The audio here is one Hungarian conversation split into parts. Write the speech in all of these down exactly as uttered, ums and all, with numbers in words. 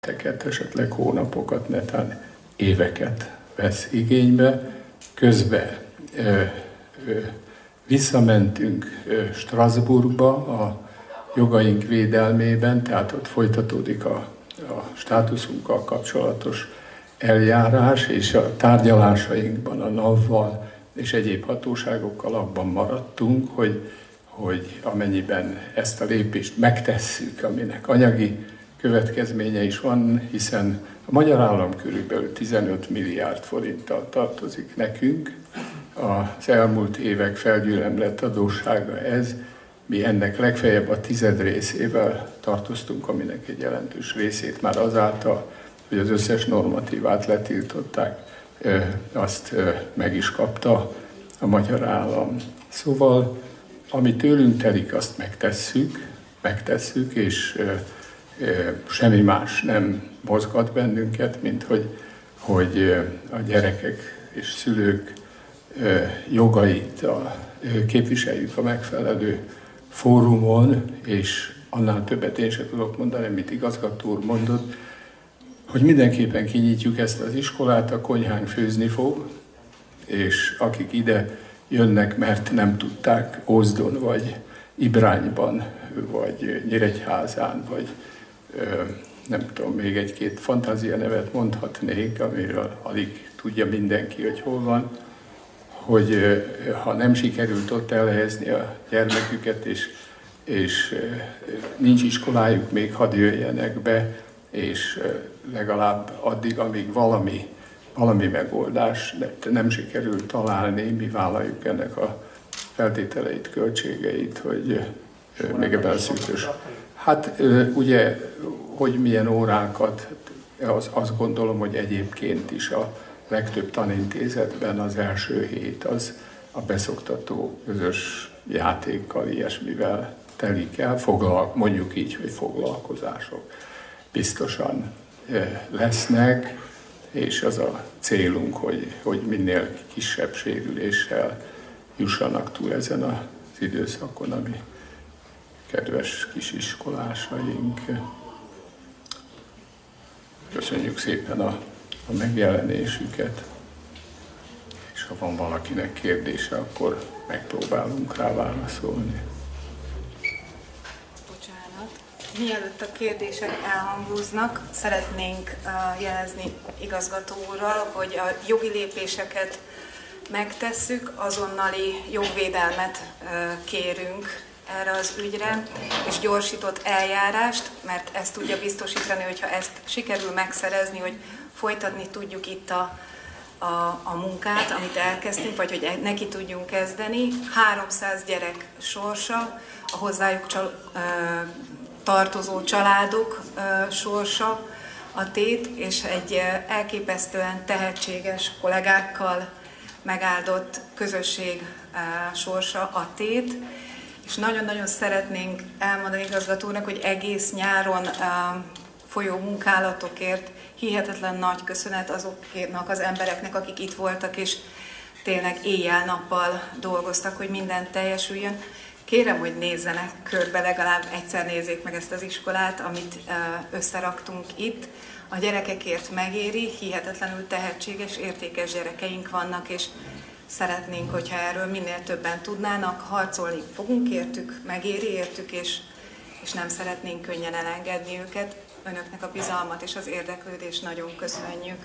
heteket, esetleg hónapokat, netán éveket vesz igénybe. Közben ö, ö, visszamentünk ö, Strasbourgba a jogaink védelmében, tehát ott folytatódik a, a státuszunkkal kapcsolatos eljárás, és a tárgyalásainkban a NAV-val és egyéb hatóságokkal abban maradtunk, hogy, hogy amennyiben ezt a lépést megtesszük, aminek anyagi következménye is van, hiszen a magyar állam körülbelül tizenöt milliárd forinttal tartozik nekünk, az elmúlt évek felgyülemlett adóssága ez, mi ennek legfeljebb a tized részével tartoztunk, aminek egy jelentős részét már azáltal, hogy az összes normatívát letiltották, azt meg is kapta a magyar állam. Szóval, ami tőlünk telik, azt megtesszük, megtesszük, és semmi más nem mozgat bennünket, mint hogy, hogy a gyerekek és szülők jogait a, képviseljük a megfelelő fórumon, és annál többet én sem tudok mondani, amit igazgató úr mondott, hogy mindenképpen kinyitjuk ezt az iskolát, a konyhánk főzni fog, és akik ide jönnek, mert nem tudták Ózdon, vagy Ibrányban, vagy Nyíregyházán, vagy nem tudom, még egy-két fantázia nevet mondhatnék, amiről alig tudja mindenki, hogy hol van, hogy ha nem sikerült ott elhelyezni a gyermeküket, és, és nincs iskolájuk, még hadd jöjjenek be, és legalább addig, amíg valami, valami megoldás nem sikerült találni, mi vállaljuk ennek a feltételeit, költségeit, hogy még ebben a szűkös. Hát ugye, hogy milyen órákat, az, azt gondolom, hogy egyébként is a legtöbb tanintézetben az első hét az a beszoktató közös játékkal, ilyesmivel telik el, foglal, mondjuk így, hogy foglalkozások biztosan lesznek, és az a célunk, hogy, hogy minél kisebb sérüléssel jussanak túl ezen az időszakon, ami kedves kisiskolásaink. Köszönjük szépen a, a megjelenésüket, és ha van valakinek kérdése, akkor megpróbálunk rá válaszolni. Bocsánat. Mielőtt a kérdések elhangoznak, szeretnénk uh, jelezni igazgató úrral, hogy a jogi lépéseket megtesszük, azonnali jogvédelmet uh, kérünk erre az ügyre, és gyorsított eljárást, mert ezt tudja biztosítani, hogyha ezt sikerül megszerezni, hogy folytatni tudjuk itt a, a, a munkát, amit elkezdtünk, vagy hogy neki tudjunk kezdeni. háromszáz gyerek sorsa, a hozzájuk csal, ö, tartozó családok ö, sorsa a tét, és egy ö, elképesztően tehetséges kollégákkal megáldott közösség ö, sorsa a tét. És nagyon-nagyon szeretnénk elmondani igazgatónak, hogy egész nyáron uh, folyó munkálatokért hihetetlen nagy köszönet azoknak az embereknek, akik itt voltak, és tényleg éjjel-nappal dolgoztak, hogy minden teljesüljön. Kérem, hogy nézzenek körbe, legalább egyszer nézzék meg ezt az iskolát, amit uh, összeraktunk itt. A gyerekekért megéri, hihetetlenül tehetséges, értékes gyerekeink vannak, és szeretnénk, hogyha erről minél többen tudnának, harcolni fogunk értük, megéri értük, és, és nem szeretnénk könnyen elengedni őket. Önöknek a bizalmat és az érdeklődést nagyon köszönjük.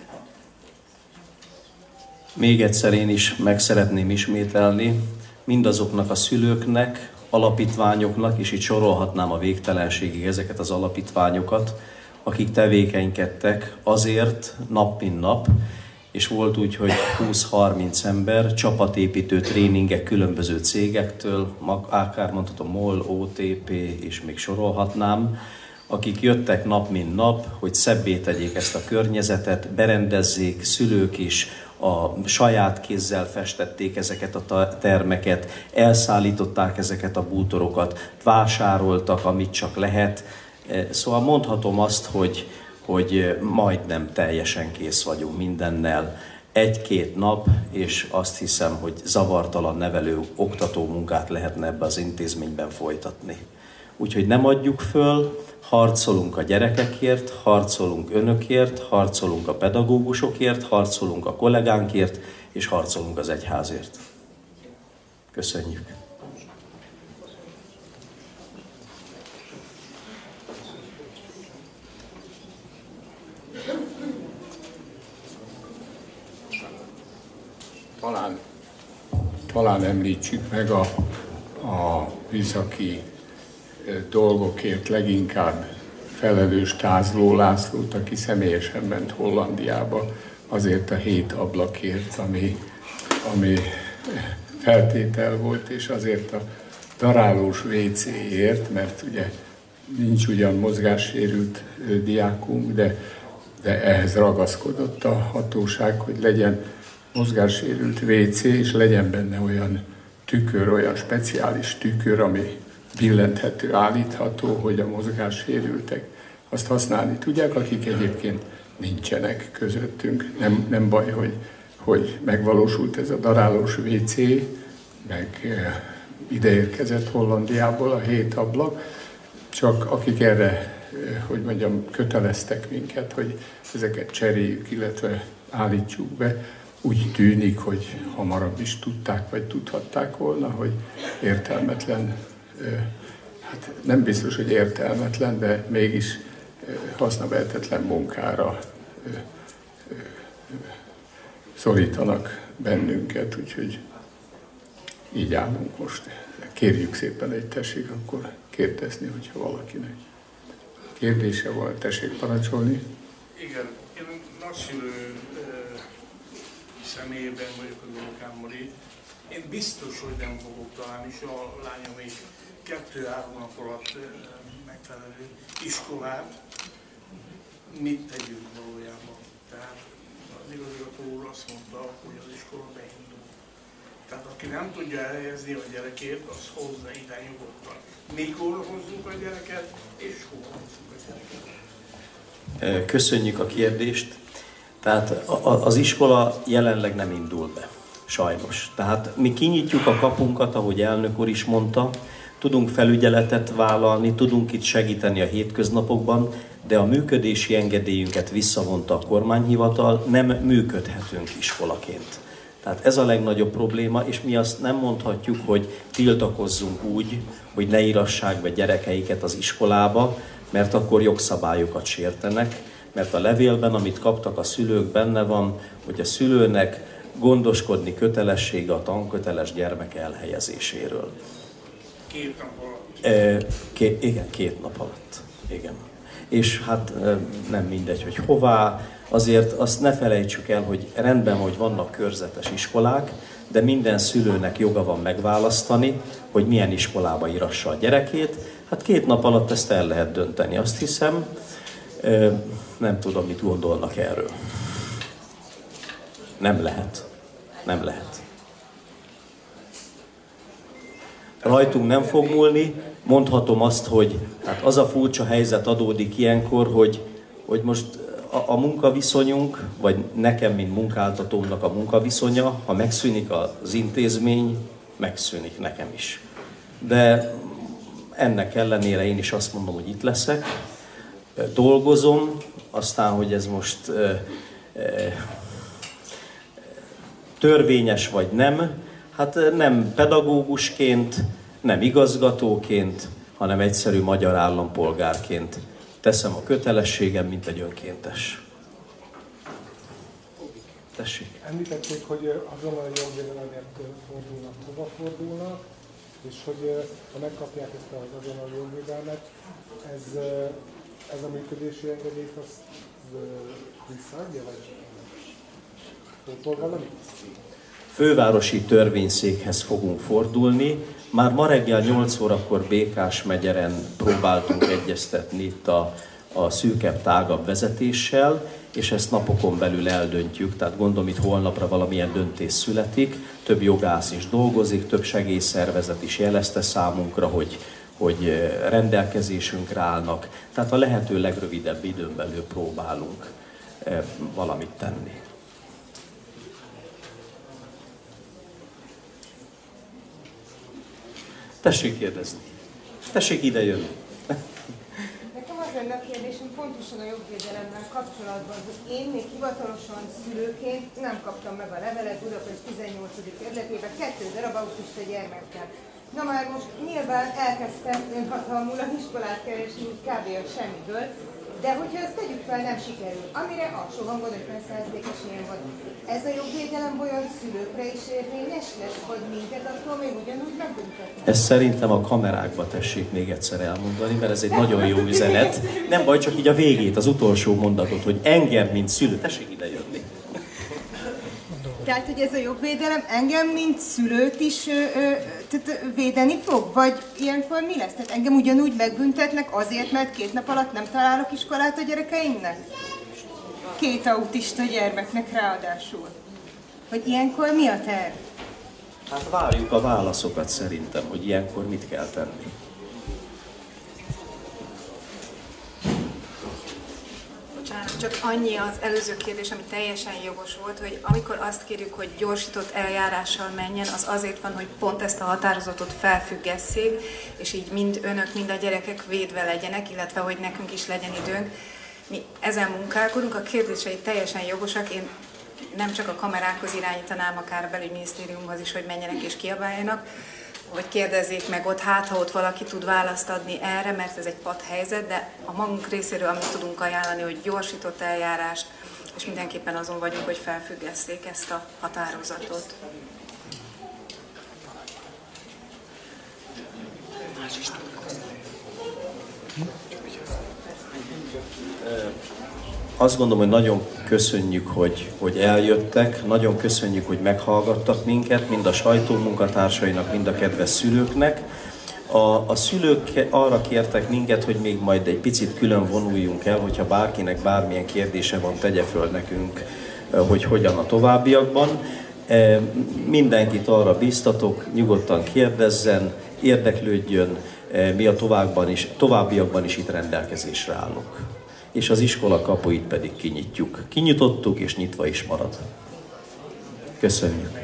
Még egyszer én is meg szeretném ismételni mindazoknak a szülőknek, alapítványoknak, és itt sorolhatnám a végtelenségig ezeket az alapítványokat, akik tevékenykedtek azért nap mint nap, és volt úgy, hogy húsz-harminc ember, csapatépítő tréningek különböző cégektől, akár mondhatom MOL, o té pé, és még sorolhatnám, akik jöttek nap mint nap, hogy szebbé tegyék ezt a környezetet, berendezzék, szülők is a saját kézzel festették ezeket a termeket, elszállították ezeket a bútorokat, vásároltak, amit csak lehet. Szóval mondhatom azt, hogy hogy majdnem teljesen kész vagyunk mindennel. Egy-két nap, és azt hiszem, hogy zavartalan nevelő, oktató munkát lehetne ebbe az intézményben folytatni. Úgyhogy nem adjuk föl, Harcolunk a gyerekekért, harcolunk önökért, harcolunk a pedagógusokért, harcolunk a kollégánkért, és harcolunk az egyházért. Köszönjük! Talán, talán említsük meg a, a műszaki dolgokért leginkább felelős Tázló Lászlót, aki személyesen ment Hollandiába azért a hét ablakért, ami, ami feltétel volt, és azért a darálós vé céért, mert ugye nincs ugyan mozgássérült diákunk, de, de ehhez ragaszkodott a hatóság, hogy legyen mozgássérült vé cé, és legyen benne olyan tükör, olyan speciális tükör, ami billenthető, állítható, hogy a mozgássérültek azt használni tudják, akik egyébként nincsenek közöttünk. Nem, nem baj, hogy, hogy megvalósult ez a darálós vé cé, meg ideérkezett Hollandiából a hét ablak, csak akik erre, hogy mondjam, köteleztek minket, hogy ezeket cseréljük, illetve állítsuk be, úgy tűnik, hogy hamarabb is tudták, vagy tudhatták volna, hogy értelmetlen, hát nem biztos, hogy értelmetlen, de mégis hasznavehetetlen munkára szorítanak bennünket, úgyhogy így állunk most. Kérjük szépen, egy tessék akkor kérdezni, hogyha valakinek kérdése van, tessék parancsolni. Igen, én nagyszülő személyében vagyok a Golokán Mari. Én biztos, hogy nem fogok találni, és a lányom még kettő-három nap alatt megfelelő iskolát. Mit tegyünk valójában? Tehát az igazgató úr azt mondta, hogy az iskola beindul. Tehát aki nem tudja elhelyezni a gyerekét, az hozza ide nyugodtan. Mikor hozzuk a gyereket, és hova hozzuk a gyereket? Köszönjük a kérdést. Tehát az iskola jelenleg nem indul be, sajnos. Tehát mi kinyitjuk a kapunkat, ahogy elnök úr is mondta, tudunk felügyeletet vállalni, tudunk itt segíteni a hétköznapokban, de a működési engedélyünket visszavonta a kormányhivatal, nem működhetünk iskolaként. Tehát ez a legnagyobb probléma, és mi azt nem mondhatjuk, hogy tiltakozzunk úgy, hogy ne írassák be gyerekeiket az iskolába, mert akkor jogszabályokat sértenek, mert a levélben, amit kaptak a szülők, benne van, hogy a szülőnek gondoskodni kötelessége a tanköteles gyermek elhelyezéséről. Két nap alatt? E, ké, igen, két nap alatt. Igen. És hát nem mindegy, hogy hová. Azért azt ne felejtsük el, hogy rendben, hogy vannak körzetes iskolák, de minden szülőnek joga van megválasztani, hogy milyen iskolába írassa a gyerekét. Hát két nap alatt ezt el lehet dönteni, azt hiszem. Nem tudom, mit gondolnak erről. Nem lehet. Nem lehet. Rajtunk nem fog múlni. Mondhatom azt, hogy hát az a furcsa helyzet adódik ilyenkor, hogy, hogy most a, a munkaviszonyunk, vagy nekem, mint munkáltatómnak a munkaviszonya, ha megszűnik az intézmény, megszűnik nekem is. De ennek ellenére én is azt mondom, hogy itt leszek, dolgozom, aztán, hogy ez most e, e, törvényes vagy nem, hát nem pedagógusként, nem igazgatóként, hanem egyszerű magyar állampolgárként teszem a kötelességem, mint egy önkéntes. Tessék. Említették, hogy azonnal jogvédelemért fordulnak, hova fordulnak, és hogy ha megkapják ezt az azonnal jogvédelmet, ez, ez a működési engedélyt azt visszaadja, vagy pótol valamit? Fővárosi törvényszékhez fogunk fordulni. Már ma reggel nyolc órakor Békásmegyeren próbáltunk egyeztetni itt a, a szűkebb, tágabb vezetéssel, és ezt napokon belül eldöntjük, tehát gondolom itt holnapra valamilyen döntés születik, több jogász is dolgozik, több segélyszervezet is jelezte számunkra, hogy, hogy rendelkezésünkre állnak, tehát a lehető legrövidebb időn belül próbálunk valamit tenni. Tessék kérdezni. Tessék ide jönni. Nekem az lenne a kérdésem pontosan a jogvédelemmel kapcsolatban, hogy én még hivatalosan szülőként nem kaptam meg a levelet Budapest tizennyolcadik kerületében kettő darab autista gyermekkel. Na már most nyilván elkezdtem önhatalmulag iskolát keresni kb. A semmiből, de hogyha ezt tegyük fel, nem sikerül, amire alsó hangon ötven százalékos ilyen van. Ez a jogvédelem olyan szülőkre is érvényes lesz, hogy minket attól még ugyanúgy megbüntetnek? Ezt szerintem a kamerákba tessék még egyszer elmondani, mert ez egy nagyon jó üzenet. Nem baj, csak így a végét, az utolsó mondatot, hogy engem, mint szülő, tessék ide jönni. Tehát, hogy ez a jogvédelem engem, mint szülőt is ö, ö, tehát védeni fog? Vagy ilyenkor mi lesz? Tehát engem ugyanúgy megbüntetnek azért, mert két nap alatt nem találok iskolát a gyerekeimnek? Két autista gyermeknek ráadásul. Hogy ilyenkor mi a terv? Hát várjuk a válaszokat szerintem, hogy ilyenkor mit kell tenni. Bocsánat, csak annyi az előző kérdés, ami teljesen jogos volt, hogy amikor azt kérjük, hogy gyorsított eljárással menjen, az azért van, hogy pont ezt a határozatot felfüggesszék, és így mind önök, mind a gyerekek védve legyenek, illetve hogy nekünk is legyen időnk. Mi ezen munkálkodunk, a kérdései teljesen jogosak, én nem csak a kamerákhoz irányítanám, akár a belügyminisztériumhoz is, hogy menjenek és kiabáljanak, hogy kérdezzék meg ott, hát ha ott valaki tud választ adni erre, mert ez egy padhelyzet, de a magunk részéről amit tudunk ajánlani, hogy gyorsított eljárást, és mindenképpen azon vagyunk, hogy felfüggesszék ezt a határozatot. Azt gondolom, hogy nagyon köszönjük, hogy, hogy eljöttek, nagyon köszönjük, hogy meghallgattak minket, mind a sajtó munkatársainak, mind a kedves szülőknek. A, a szülők arra kértek minket, hogy még majd egy picit külön vonuljunk el, hogyha bárkinek bármilyen kérdése van, tegye föl nekünk, hogy hogyan a továbbiakban. Mindenkit arra bíztatok, nyugodtan kérdezzen, érdeklődjön, mi a továbbiakban is, továbbiakban is itt rendelkezésre állunk. És az iskola kapuit pedig kinyitjuk. Kinyitottuk, és nyitva is marad. Köszönjük!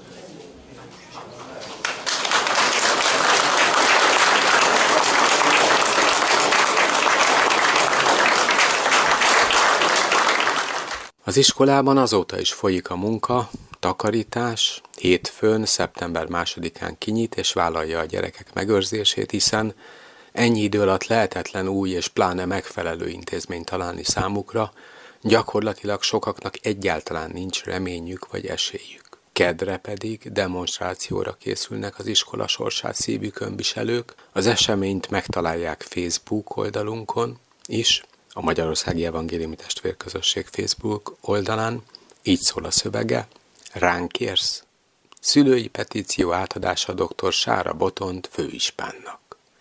Az iskolában azóta is folyik a munka, takarítás, hétfőn, szeptember másodikán kinyit és vállalja a gyerekek megőrzését, hiszen ennyi idő alatt lehetetlen új és pláne megfelelő intézményt találni számukra, gyakorlatilag sokaknak egyáltalán nincs reményük vagy esélyük. Keddre pedig demonstrációra készülnek az iskola sorsát szívükön viselők, az eseményt megtalálják Facebook oldalunkon is, a Magyarországi Evangéliumi Testvérközösség Facebook oldalán, így szól a szövege: ránk kérsz? Szülői petíció átadása dr. Sára Botont főispánnak.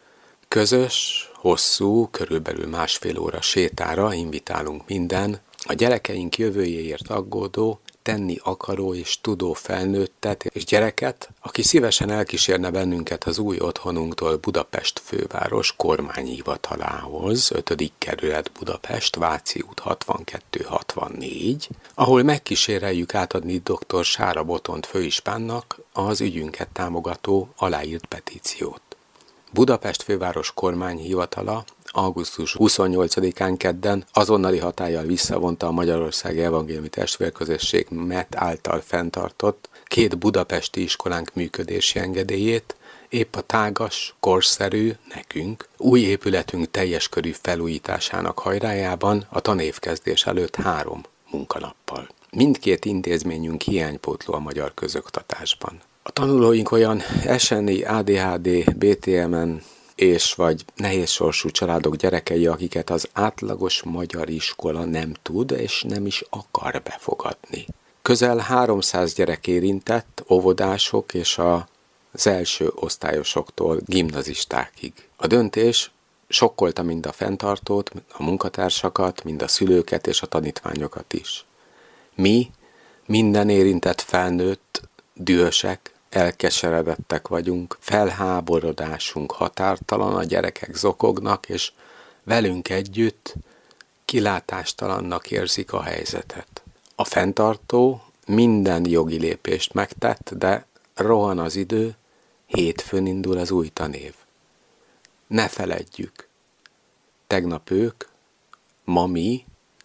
Közös, hosszú, körülbelül másfél óra sétára invitálunk minden, a gyerekeink jövőjéért aggódó, tenni akaró és tudó felnőttet és gyereket, aki szívesen elkísérne bennünket az új otthonunktól Budapest főváros kormányhivatalához, ötödik kerület Budapest, Váci út hatvankettő hatvannégy, ahol megkíséreljük átadni dr. Sára Botont főispánnak az ügyünket támogató aláírt petíciót. Budapest főváros kormányhivatala augusztus huszonnyolcadikán kedden azonnali hatállyal visszavonta a Magyarországi Evangéliumi Testvérközösség em e té által fenntartott két budapesti iskolánk működési engedélyét, épp a tágas, korszerű, nekünk, új épületünk teljes körű felújításának hajrájában a tanévkezdés előtt három munkanappal. Mindkét intézményünk hiánypótló a magyar közoktatásban. A tanulóink olyan es en i, á dé há dé, bé té em en és vagy nehézsorsú családok gyerekei, akiket az átlagos magyar iskola nem tud és nem is akar befogadni. Közel háromszáz gyerek érintett, óvodások és az első osztályosoktól gimnazistákig. A döntés sokkolta mind a fenntartót, a munkatársakat, mind a szülőket és a tanítványokat is. Mi, minden érintett felnőtt, dühösek, elkeseredettek vagyunk, felháborodásunk határtalan, a gyerekek zokognak, és velünk együtt kilátástalannak érzik a helyzetet. A fenntartó minden jogi lépést megtett, de rohan az idő, hétfőn indul az új tanév. Ne feledjük, Tegnap ők, ma mi,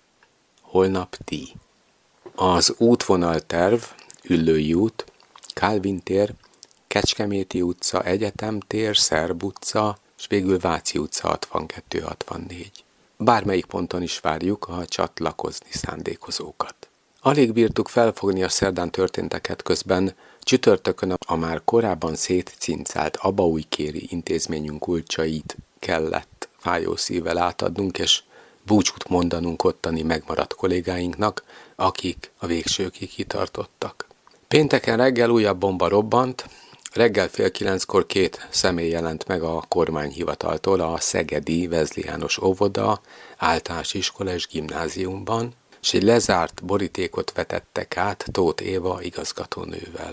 holnap ti. Az útvonalterv, Üllői út, Kálvin tér, Kecskeméti utca, Egyetem tér, Szerb utca, és végül Váci utca hatvankettő hatvannégy. Bármelyik ponton is várjuk a csatlakozni szándékozókat. Alig bírtuk felfogni a szerdán történteket, közben csütörtökön a már korábban szétcincált abaújkéri intézményünk kulcsait kellett fájó szívvel átadnunk, és búcsút mondanunk ottani megmaradt kollégáinknak, akik a végsőkig kitartottak. Pénteken reggel újabb bomba robbant, reggel fél kilenckor két személy jelent meg a kormányhivataltól a szegedi Vezli János óvoda, általános iskola és gimnáziumban, és egy lezárt borítékot vetettek át Tóth Éva igazgatónővel.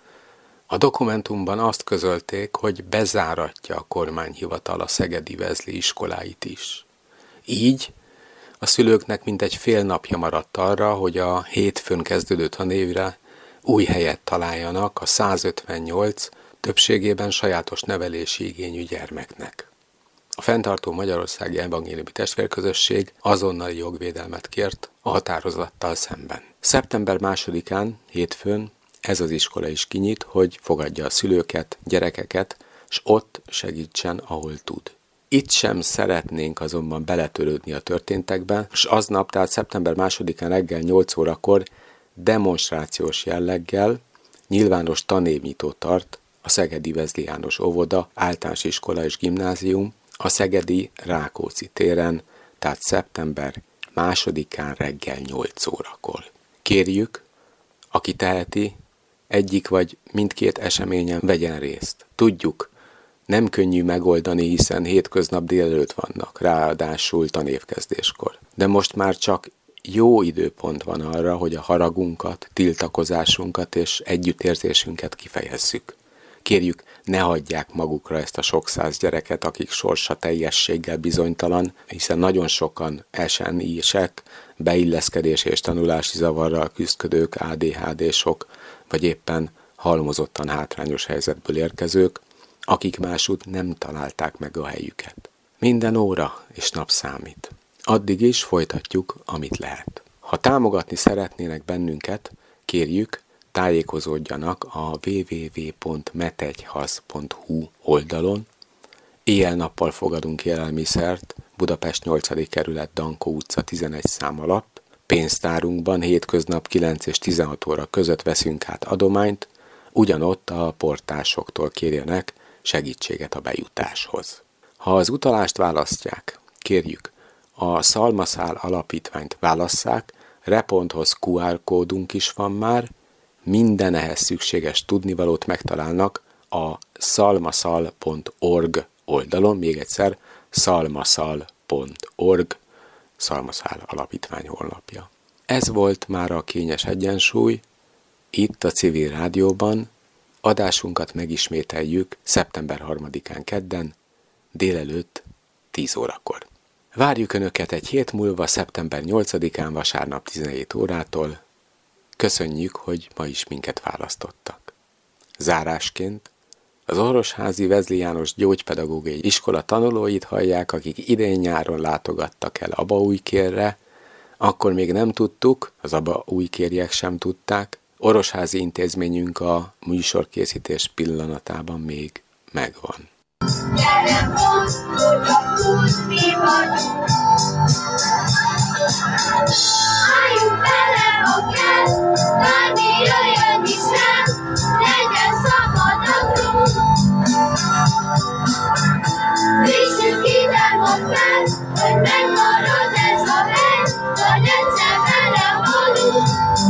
A dokumentumban azt közölték, hogy bezáratja a kormányhivatal a szegedi Vezli iskoláit is. Így a szülőknek mintegy fél napja maradt arra, hogy a hétfőn kezdődő tanévre új helyet találjanak a százötvennyolc többségében sajátos nevelési igényű gyermeknek. A fenntartó Magyarországi Evangéliumi Testvérközösség azonnali jogvédelmet kért a határozattal szemben. Szeptember másodikán, hétfőn ez az iskola is kinyit, hogy fogadja a szülőket, gyerekeket, s ott segítsen, ahol tud. Itt sem szeretnénk azonban beletörődni a történtekbe, s aznap, tehát szeptember másodikán reggel nyolc órakor demonstrációs jelleggel nyilvános tanévnyitót tart a szegedi Vezli János óvoda, általános iskola és gimnázium a szegedi Rákóczi téren, tehát szeptember másodikán reggel nyolc órakor. Kérjük, aki teheti, egyik vagy mindkét eseményen vegyen részt. Tudjuk, nem könnyű megoldani, hiszen hétköznap délelőtt vannak, ráadásul tanévkezdéskor. De most már csak jó időpont van arra, hogy a haragunkat, tiltakozásunkat és együttérzésünket kifejezzük. Kérjük, ne hagyják magukra ezt a sok száz gyereket, akik sorsa teljességgel bizonytalan, hiszen nagyon sokan es en i-sek, beilleszkedés és tanulási zavarral küzdködők, á dé há dé-sok, vagy éppen halmozottan hátrányos helyzetből érkezők, akik másút nem találták meg a helyüket. Minden óra és nap számít. Addig is folytatjuk, amit lehet. Ha támogatni szeretnének bennünket, kérjük, tájékozódjanak a double-u double-u double-u pont metegyhasz pont hu oldalon. Éjjel-nappal fogadunk élelmiszert Budapest nyolcadik kerület Dankó utca tizenegy szám alatt. Pénztárunkban hétköznap kilenc és tizenhat óra között veszünk át adományt, ugyanott a portásoktól kérjenek segítséget a bejutáshoz. Ha az utalást választják, kérjük, a Szalmaszál alapítványt válasszák, Reponthoz kú ár kódunk is van már, minden ehhez szükséges tudnivalót megtalálnak a szalmaszal pont org oldalon, még egyszer szalmaszal pont org, Szalmaszál alapítvány honlapja. Ez volt már a Kényes Egyensúly, itt a Civil Rádióban. Adásunkat megismételjük szeptember harmadikán kedden, délelőtt tíz órakor. Várjuk Önöket egy hét múlva, szeptember nyolcadikán vasárnap tizenhét órától. Köszönjük, hogy ma is minket választottak. Zárásként az Orosházi Vezli János Gyógypedagógiai Iskola tanulóit hallják, akik idén-nyáron látogattak el Abaújkérre, akkor még nem tudtuk, az abaújkériek sem tudták, Orosházi intézményünk a műsorkészítés pillanatában még megvan. Gyere, mondd, hogy a út mi vagyunk. Álljunk bele, ha kell, bármi jöjjön is rám, legyen szabad agrunk. Vissük ide ma fel, hogy megmarad ez a hely, vagy egyszer belehalunk.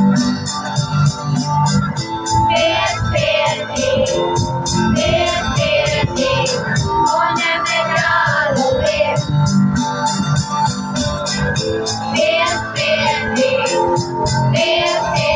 Miért félnék, miért félnék, ha nem egy álomért? Miért félnék, miért félnék?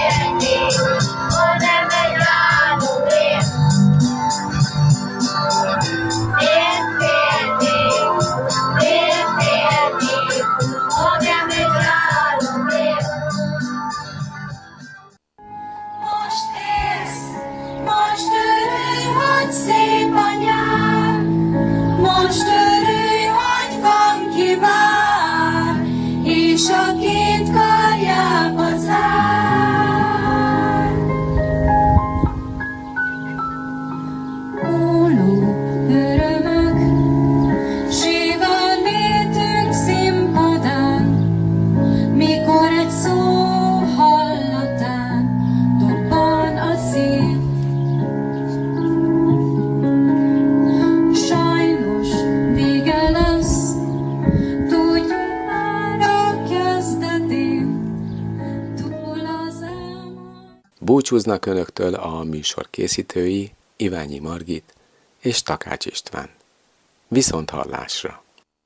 Búcsúznak önöktől a műsor készítői, Iványi Margit és Takács István. Viszont hallásra!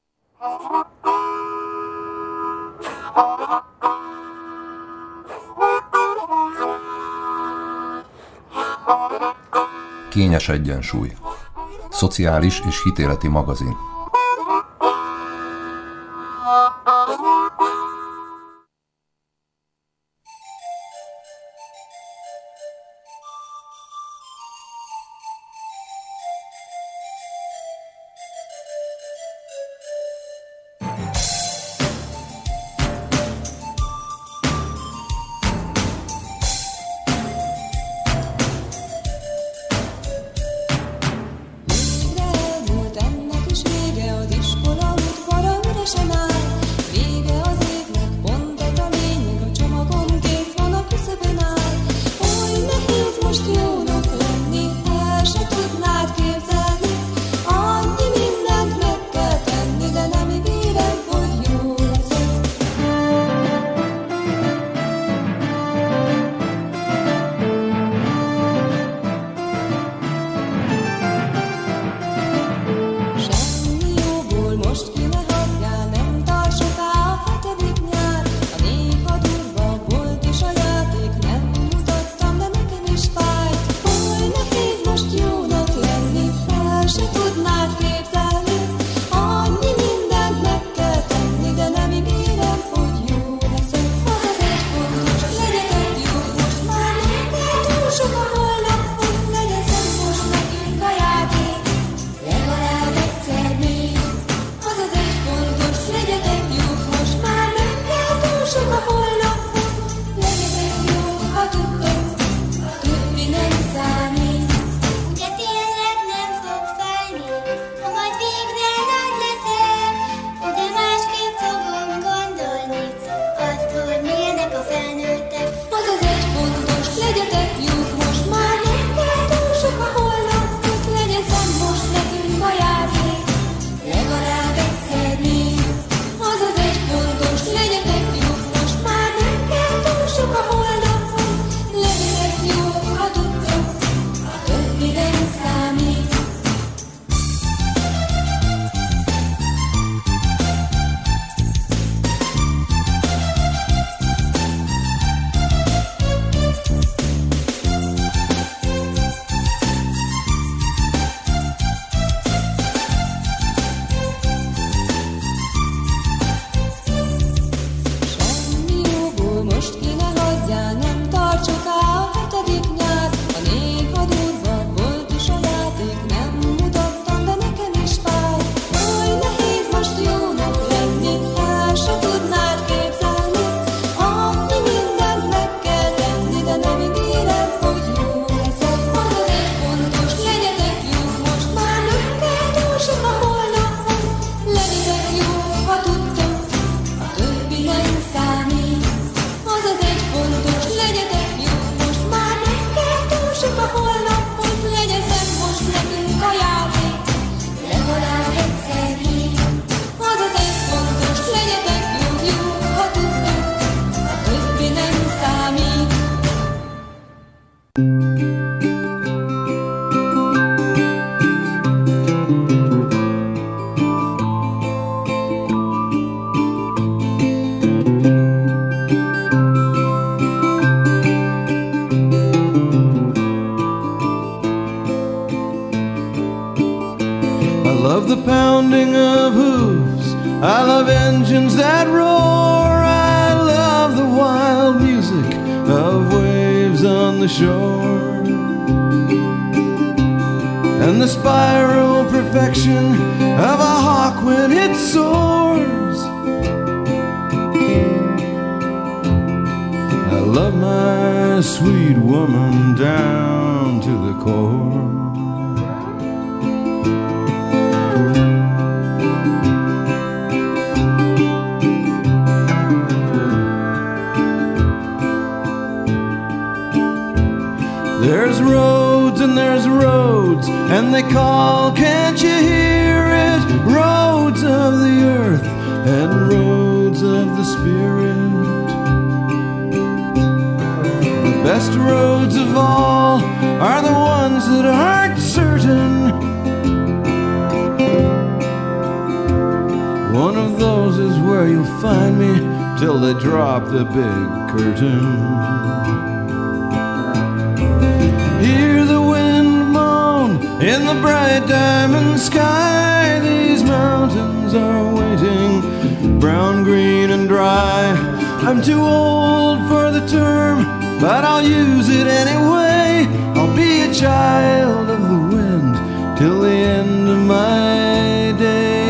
Kényes egyensúly. Szociális és hitéleti magazin. the pounding of hooves. I love engines that roar. I love the wild music of waves on the shore, and the spiral perfection of a hawk when it soars. I love my sweet woman down to the core. There's roads and there's roads, and they call, can't you hear it? Roads of the earth and roads of the spirit. The best best roads of all are the ones that aren't certain. One of those is where you'll find me till they drop the big curtain. Hear the wind moan in the bright diamond sky. These mountains are waiting, brown, green, and dry. I'm too old for the term, but I'll use it anyway. I'll be a child of the wind till the end of my days.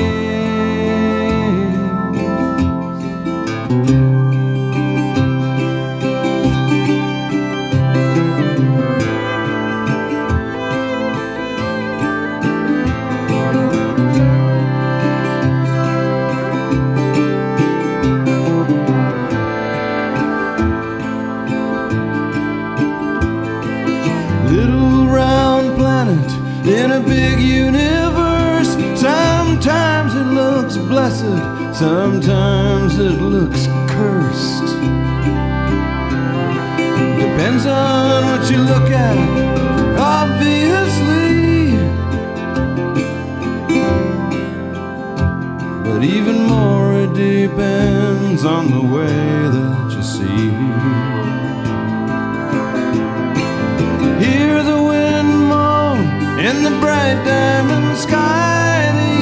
In a big universe, sometimes it looks blessed, sometimes it looks cursed. Depends on what you look at, obviously. But even more, it depends on the way that you see. Hear the wind moan in the bright diamond sky.